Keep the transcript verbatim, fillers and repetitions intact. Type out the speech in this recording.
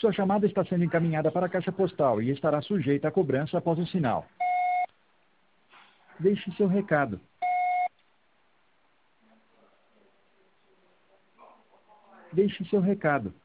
Sua chamada está sendo encaminhada para a caixa postal e estará sujeita a cobrança após o sinal. Deixe seu recado. Deixe seu recado.